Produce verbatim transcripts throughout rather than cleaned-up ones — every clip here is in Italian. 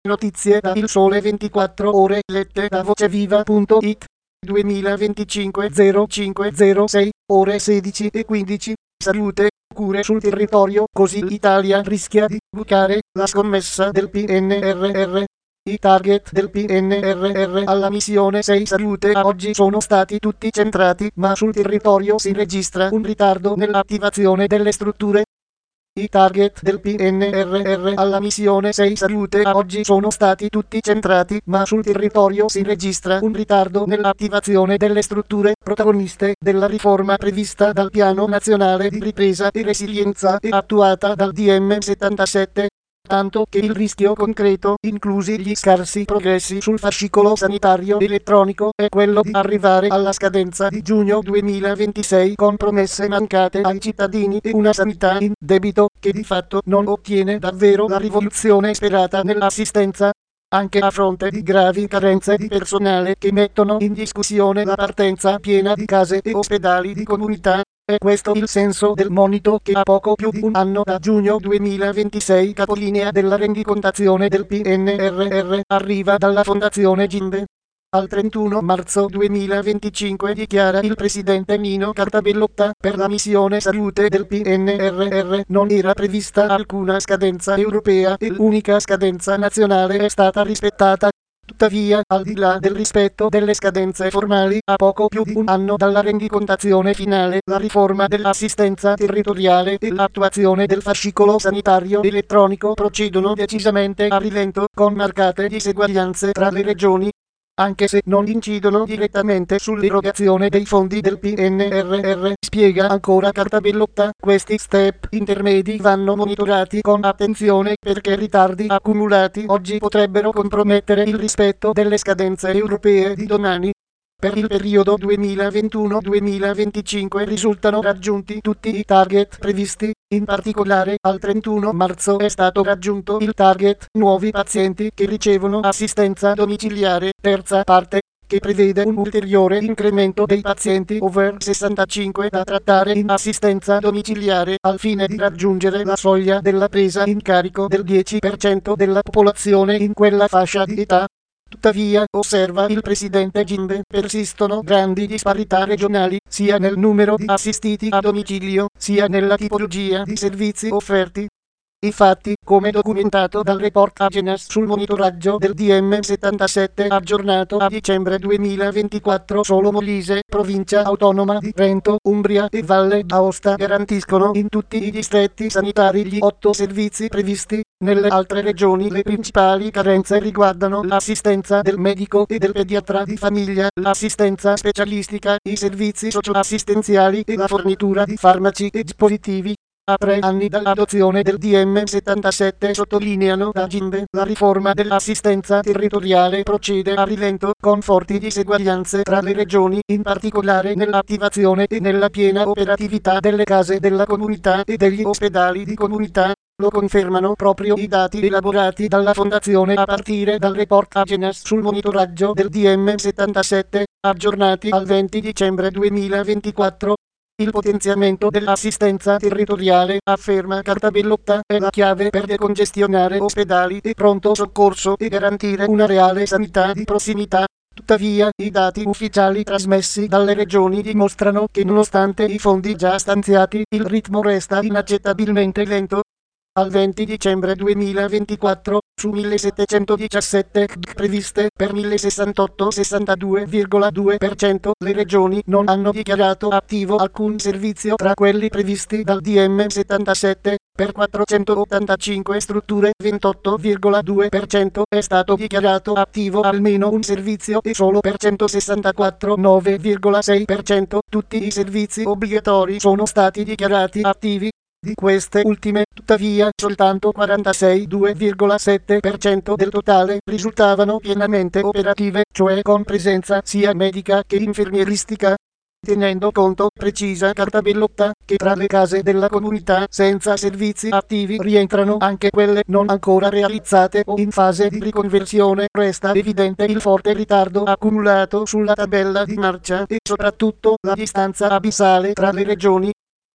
Notizie da Il Sole ventiquattro Ore lette da voceviva punto it. duemilaventicinque zero cinque zero sei, ore sedici e quindici. Salute, cure sul territorio, così l'Italia rischia di bucare la scommessa del P N R R. I target del P N R R alla missione sei salute a oggi sono stati tutti centrati, ma sul territorio si registra un ritardo nell'attivazione delle strutture. I target del P N R R alla missione sei salute a oggi sono stati tutti centrati, ma sul territorio si registra un ritardo nell'attivazione delle strutture protagoniste della riforma prevista dal Piano Nazionale di Ripresa e Resilienza e attuata dal D M settantasette. Tanto che il rischio concreto, inclusi gli scarsi progressi sul fascicolo sanitario elettronico, è quello di arrivare alla scadenza di giugno duemilaventisei con promesse mancate ai cittadini e una sanità in debito, che di fatto non ottiene davvero la rivoluzione sperata nell'assistenza, anche a fronte di gravi carenze di personale che mettono in discussione la partenza piena di case e ospedali di comunità. È questo il senso del monito che a poco più di un anno da giugno duemilaventisei, capolinea della rendicontazione del P N R R, arriva dalla Fondazione Gimbe. Al trentuno marzo duemilaventicinque dichiara il presidente Nino Cartabellotta, per la missione salute del P N R R non era prevista alcuna scadenza europea e l'unica scadenza nazionale è stata rispettata. Tuttavia, al di là del rispetto delle scadenze formali, a poco più di un anno dalla rendicontazione finale, la riforma dell'assistenza territoriale e l'attuazione del fascicolo sanitario elettronico procedono decisamente a rilento, con marcate diseguaglianze tra le regioni. Anche se non incidono direttamente sull'erogazione dei fondi del P N R R, spiega ancora Cartabellotta, questi step intermedi vanno monitorati con attenzione perché ritardi accumulati oggi potrebbero compromettere il rispetto delle scadenze europee di domani. Per il periodo duemilaventuno duemilaventicinque risultano raggiunti tutti i target previsti, in particolare al trentuno marzo è stato raggiunto il target nuovi pazienti che ricevono assistenza domiciliare, terza parte, che prevede un ulteriore incremento dei pazienti over sessantacinque da trattare in assistenza domiciliare, al fine di raggiungere la soglia della presa in carico del dieci per cento della popolazione in quella fascia di età. Tuttavia, osserva il presidente Gimbe, persistono grandi disparità regionali, sia nel numero di assistiti a domicilio, sia nella tipologia di servizi offerti. Infatti, come documentato dal report Agenas sul monitoraggio del D M settantasette aggiornato a dicembre duemilaventiquattro, solo Molise, provincia autonoma di Trento, Umbria e Valle d'Aosta garantiscono in tutti i distretti sanitari gli otto servizi previsti. Nelle altre regioni le principali carenze riguardano l'assistenza del medico e del pediatra di famiglia, l'assistenza specialistica, i servizi socioassistenziali e la fornitura di farmaci e dispositivi. A tre anni dall'adozione del D M settantasette, sottolineano da Gimbe, la riforma dell'assistenza territoriale procede a rilento, con forti diseguaglianze tra le regioni, in particolare nell'attivazione e nella piena operatività delle case della comunità e degli ospedali di comunità. Lo confermano proprio i dati elaborati dalla Fondazione a partire dal report Agenas sul monitoraggio del D M settantasette, aggiornati al venti dicembre duemilaventiquattro. Il potenziamento dell'assistenza territoriale, afferma Cartabellotta, è la chiave per decongestionare ospedali e pronto soccorso e garantire una reale sanità di prossimità. Tuttavia, i dati ufficiali trasmessi dalle regioni dimostrano che nonostante i fondi già stanziati, il ritmo resta inaccettabilmente lento. Al venti dicembre duemilaventiquattro, su millesettecentodiciassette C D previste per millesessantotto sessantadue virgola due per cento, le regioni non hanno dichiarato attivo alcun servizio tra quelli previsti dal D M settantasette. Per quattrocentottantacinque strutture, ventotto virgola due per cento, è stato dichiarato attivo almeno un servizio e solo per centosessantaquattro, nove virgola sei per cento, tutti i servizi obbligatori sono stati dichiarati attivi. Di queste ultime, tuttavia, soltanto quarantasei, due virgola sette per cento del totale risultavano pienamente operative, cioè con presenza sia medica che infermieristica. Tenendo conto, precisa Cartabellotta, che tra le case della comunità senza servizi attivi rientrano anche quelle non ancora realizzate o in fase di riconversione, resta evidente il forte ritardo accumulato sulla tabella di marcia e soprattutto la distanza abissale tra le regioni.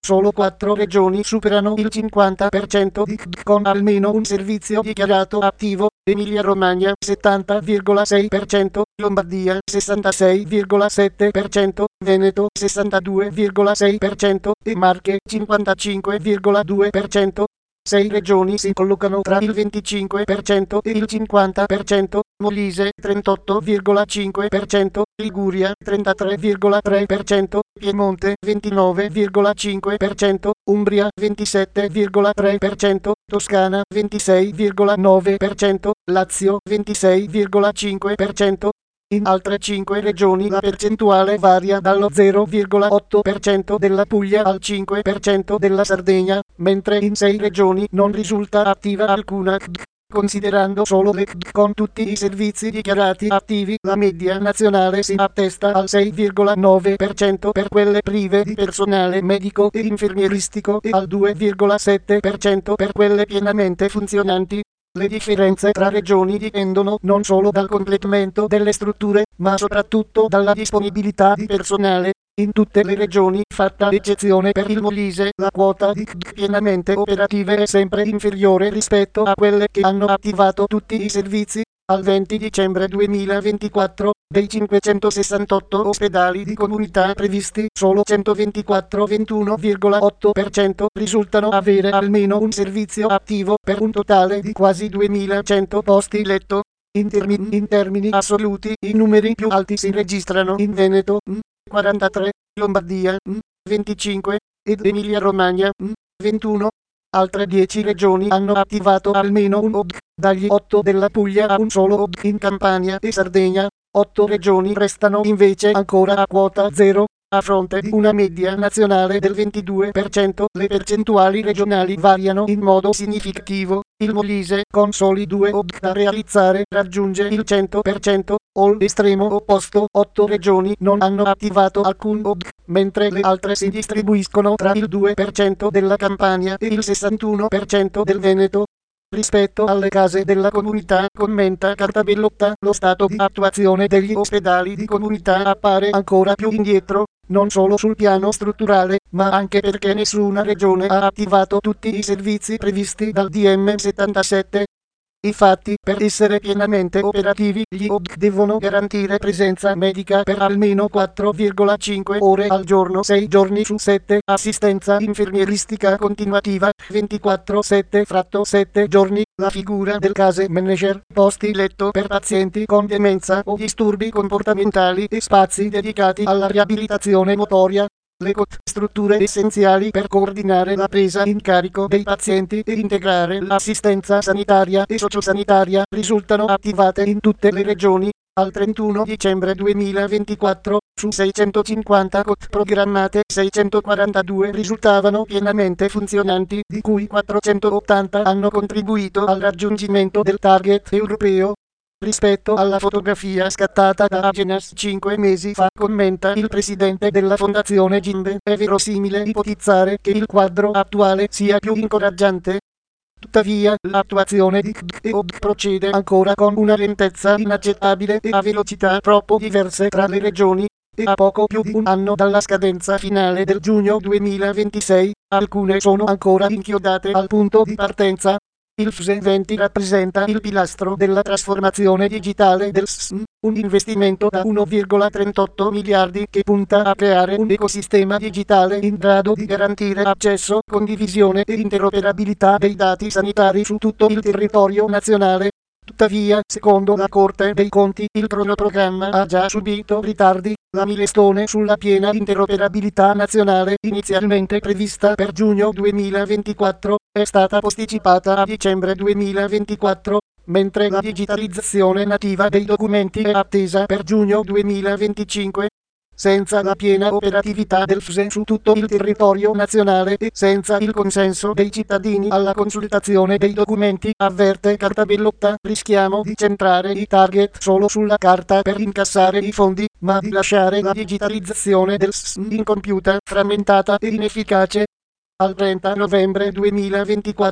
Solo quattro regioni superano il cinquanta per cento di C D con almeno un servizio dichiarato attivo: Emilia-Romagna settanta virgola sei per cento, Lombardia sessantasei virgola sette per cento, Veneto sessantadue virgola sei per cento e Marche cinquantacinque virgola due per cento. Sei regioni si collocano tra il venticinque per cento e il cinquanta per cento, Molise trentotto virgola cinque per cento, Liguria trentatré virgola tre per cento, Piemonte ventinove virgola cinque per cento, Umbria ventisette virgola tre per cento, Toscana ventisei virgola nove per cento, Lazio ventisei virgola cinque per cento. In altre cinque regioni la percentuale varia dallo zero virgola otto per cento della Puglia al cinque per cento della Sardegna, mentre in sei regioni non risulta attiva alcuna C D. Considerando solo le C D con tutti i servizi dichiarati attivi, la media nazionale si attesta al sei virgola nove per cento per quelle prive di personale medico e infermieristico e al due virgola sette per cento per quelle pienamente funzionanti. Le differenze tra regioni dipendono non solo dal completamento delle strutture, ma soprattutto dalla disponibilità di personale. In tutte le regioni, fatta eccezione per il Molise, la quota di C D pienamente operative è sempre inferiore rispetto a quelle che hanno attivato tutti i servizi. Al venti dicembre duemilaventiquattro, dei cinquecentosessantotto ospedali di comunità previsti, solo centoventiquattro ventuno virgola otto per cento risultano avere almeno un servizio attivo per un totale di quasi duemilacento posti letto. In termini, in termini assoluti, i numeri più alti si registrano in Veneto, quarantatré, Lombardia, venticinque, ed Emilia-Romagna, ventuno. Altre dieci regioni hanno attivato almeno un O D C, dagli otto della Puglia a un solo O D C in Campania e Sardegna. otto regioni restano invece ancora a quota zero. A fronte di una media nazionale del ventidue per cento, le percentuali regionali variano in modo significativo. Il Molise, con soli due O D C da realizzare, raggiunge il cento per cento, o l'estremo opposto, otto regioni non hanno attivato alcun O D C, mentre le altre si distribuiscono tra il due per cento della Campania e il sessantuno per cento del Veneto. Rispetto alle case della comunità, commenta Cartabellotta, lo stato di attuazione degli ospedali di comunità appare ancora più indietro, non solo sul piano strutturale, ma anche perché nessuna regione ha attivato tutti i servizi previsti dal D M settantasette. Infatti, per essere pienamente operativi, gli O D C devono garantire presenza medica per almeno quattro virgola cinque ore al giorno, sei giorni su sette, assistenza infermieristica continuativa, ventiquattro sette sette giorni, la figura del case manager, posti letto per pazienti con demenza o disturbi comportamentali e spazi dedicati alla riabilitazione motoria. Le C O T, strutture essenziali per coordinare la presa in carico dei pazienti e integrare l'assistenza sanitaria e sociosanitaria, risultano attivate in tutte le regioni. Al trentuno dicembre duemilaventiquattro, su seicentocinquanta C O T programmate, seicentoquarantadue risultavano pienamente funzionanti, di cui quattrocentottanta hanno contribuito al raggiungimento del target europeo. Rispetto alla fotografia scattata da Agenas cinque mesi fa, commenta il presidente della Fondazione Gimbe, è verosimile ipotizzare che il quadro attuale sia più incoraggiante. Tuttavia, l'attuazione di C D e O D C procede ancora con una lentezza inaccettabile e a velocità troppo diverse tra le regioni, e a poco più di un anno dalla scadenza finale del giugno duemilaventisei, alcune sono ancora inchiodate al punto di partenza. Il F S E venti rappresenta il pilastro della trasformazione digitale del S S M, un investimento da uno virgola trentotto miliardi che punta a creare un ecosistema digitale in grado di garantire accesso, condivisione e interoperabilità dei dati sanitari su tutto il territorio nazionale. Tuttavia, secondo la Corte dei Conti, il cronoprogramma ha già subito ritardi. La milestone sulla piena interoperabilità nazionale, inizialmente prevista per giugno duemilaventiquattro, è stata posticipata a dicembre duemilaventiquattro, mentre la digitalizzazione nativa dei documenti è attesa per giugno duemilaventicinque. Senza la piena operatività del F S E su tutto il territorio nazionale e senza il consenso dei cittadini alla consultazione dei documenti, avverte Cartabellotta, rischiamo di centrare i target solo sulla carta per incassare i fondi, ma di lasciare la digitalizzazione del S S M incompiuta, frammentata e inefficace. Al trenta novembre duemilaventiquattro,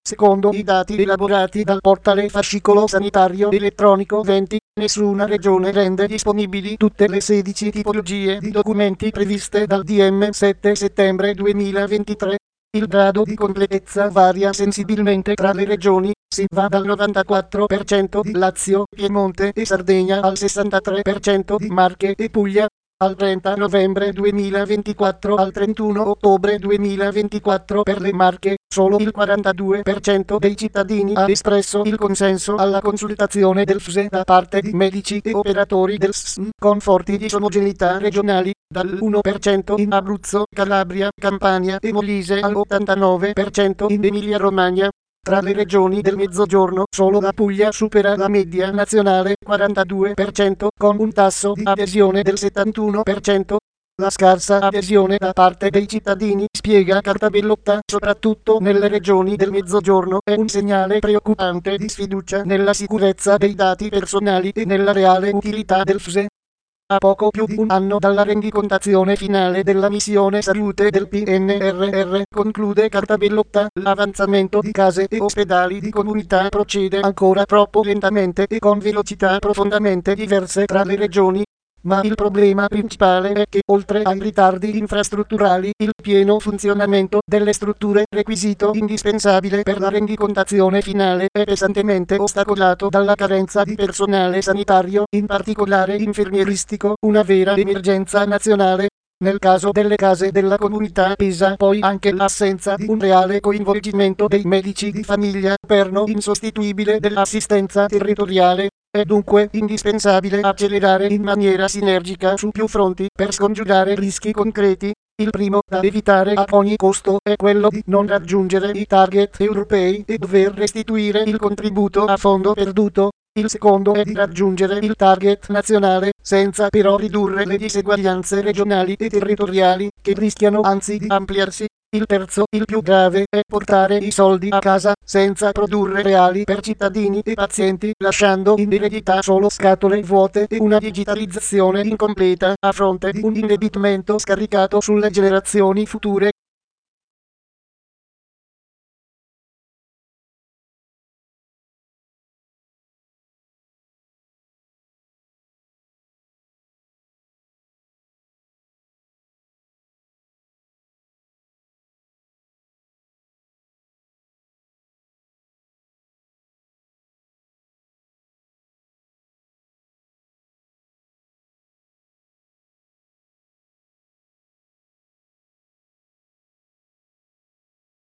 Secondo i dati elaborati dal portale Fascicolo Sanitario Elettronico venti, nessuna regione rende disponibili tutte le sedici tipologie di documenti previste dal D M sette settembre duemilaventitré. Il grado di completezza varia sensibilmente tra le regioni, si va dal novantaquattro per cento di Lazio, Piemonte e Sardegna al sessantatré per cento di Marche e Puglia. Al trenta novembre duemilaventiquattro al trentuno ottobre duemilaventiquattro per le Marche, solo il quarantadue per cento dei cittadini ha espresso il consenso alla consultazione del F U S E da parte di medici e operatori del S S M, con forti disomogeneità regionali, dall'uno per cento in Abruzzo, Calabria, Campania e Molise all'ottantanove per cento in Emilia-Romagna. Tra le regioni del Mezzogiorno, solo la Puglia supera la media nazionale, quarantadue per cento, con un tasso di adesione del settantuno per cento. La scarsa adesione da parte dei cittadini, spiega Cartabellotta, soprattutto nelle regioni del Mezzogiorno, è un segnale preoccupante di sfiducia nella sicurezza dei dati personali e nella reale utilità del F U S E. A poco più di un anno dalla rendicontazione finale della missione salute del P N R R, conclude Cartabellotta, l'avanzamento di case e ospedali di comunità procede ancora troppo lentamente e con velocità profondamente diverse tra le regioni. Ma il problema principale è che, oltre ai ritardi infrastrutturali, il pieno funzionamento delle strutture, requisito indispensabile per la rendicontazione finale, è pesantemente ostacolato dalla carenza di personale sanitario, in particolare infermieristico, una vera emergenza nazionale. Nel caso delle case della comunità pesa poi anche l'assenza di un reale coinvolgimento dei medici di famiglia, perno insostituibile dell'assistenza territoriale. È dunque indispensabile accelerare in maniera sinergica su più fronti per scongiurare rischi concreti. Il primo da evitare a ogni costo è quello di non raggiungere i target europei e dover restituire il contributo a fondo perduto. Il secondo è di raggiungere il target nazionale, senza però ridurre le diseguaglianze regionali e territoriali, che rischiano anzi di ampliarsi. Il terzo, il più grave, è portare i soldi a casa, senza produrre reali per cittadini e pazienti, lasciando in eredità solo scatole vuote e una digitalizzazione incompleta, a fronte di un indebitamento scaricato sulle generazioni future.